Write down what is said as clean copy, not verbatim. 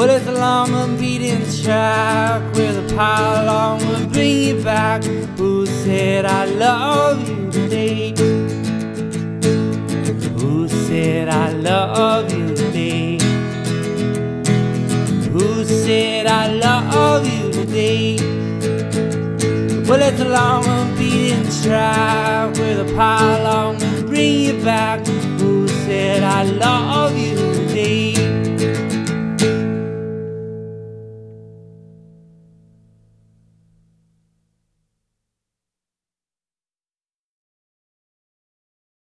Well, it's a long unbeaten track where the pylon will bring you back. Who said I love you today? Who said I love you today? Who said I love you today? Well, it's a long unbeaten track where the pylon will bring you back.